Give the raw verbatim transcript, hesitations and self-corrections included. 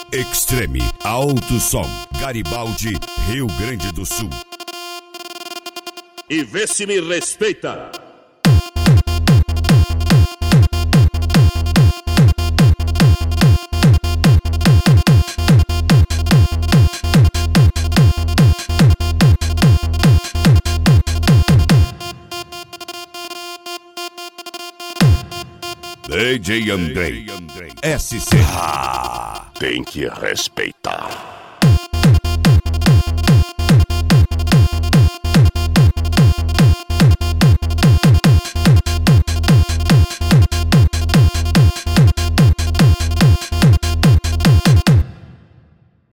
Extreme Alto Som, Garibaldi, Rio Grande do Sul. E vê se me respeita. D J Andrei, S C. Ah, tem que respeitar.